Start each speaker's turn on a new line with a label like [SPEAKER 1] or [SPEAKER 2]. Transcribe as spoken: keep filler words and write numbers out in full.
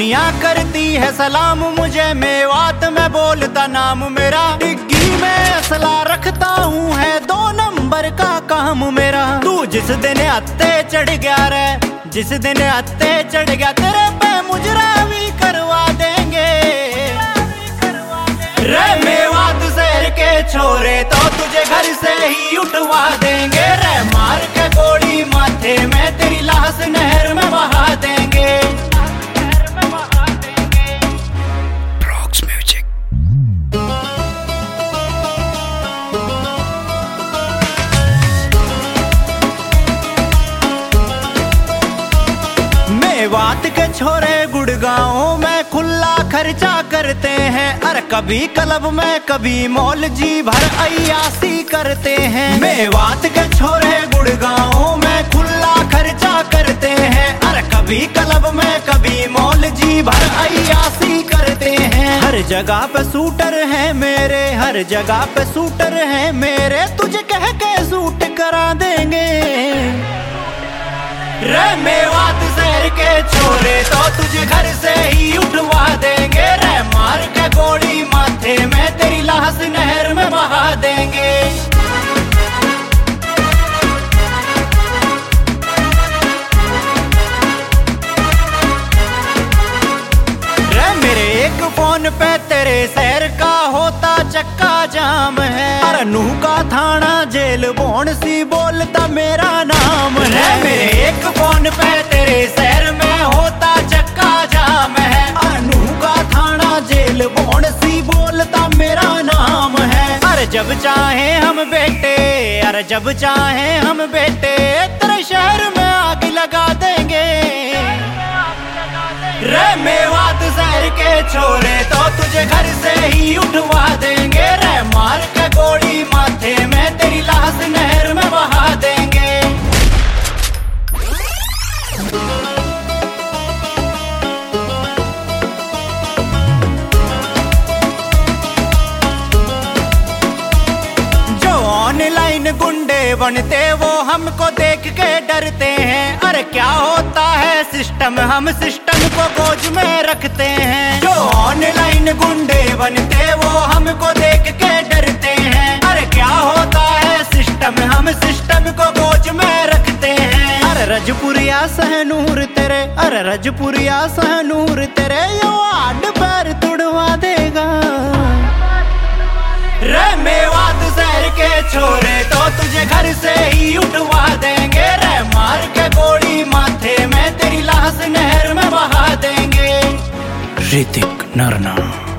[SPEAKER 1] दुनिया करती है सलाम मुझे, मेवात में बोलता नाम मेरा। डिग्गी में असला रखता हूँ, है दो नंबर का काम मेरा। तू जिस दिन अत्ते चढ़ गया रे, जिस दिन अत्ते चढ़ गया, तेरे पे मुजरा भी करवा देंगे रे। मेवात शहर के छोरे तो तुझे घर से ही उठवा देंगे रे। मार के गोली माथे में तेरी लाश नहर में बहा देंगे। मेवात के छोरे गुड़गांव में खुला खर्चा करते हैं। अरे कभी क्लब में कभी मॉल, जी भर अय्यासी करते हैं। मेवात के छोरे गुड़गांव में खुला खर्चा करते हैं। अरे कभी क्लब में कभी मॉल, जी भर अय्यासी करते हैं। हर जगह पे शूटर है मेरे, हर जगह पे शूटर है मेरे। तुझे कह के शूट करा देंगे रे। मेवात शहर के छोरे तो तुझे घर से ही उठवा देंगे रे। मार के गोली माथे में तेरी लाश नहर में बहा देंगे। रे मेरे एक फोन पे तेरे शहर का होता चक्का जाम है। अरे नूह का थाना जेल बोन सी बोलता मेरा नाम है। मेरे एक फोन पे तेरे शहर में होता चक्का जाम है। अरे नूह का थाना जेल बोन सी बोलता मेरा नाम है। अरे जब चाहे हम बेटे, अरे जब चाहे हम बेटे तेरे शहर में आग लगा देंगे रे। मेवात शहर के छोरे तो तुझे घर से ही उठवा देंगे रे। मार के गोली माथे में तेरी लाश नहर में बहा देंगे। जो ऑनलाइन गुंडे बनते वो हमको देख के डरते हैं। अरे क्या होता है सिस्टम, हम सिस्टम को गोद में रखते हैं। जो ऑनलाइन गुंडे बनते वो हमको देख के डरते हैं। अरे क्या होता है सिस्टम, हम सिस्टम को गोद में रखते हैं। अरे रजपुरिया सहनूर तेरे, अरे रजपुरिया सहनूर तेरे यो आड पैर तुड़वा देगा रे। मेवात शहर के छोरे तो तुझे घर से ही उठवा देंगे रे। मार के गोली माथे में तेरी लाश नहर में बहा देंगे। ऋतिक नरना।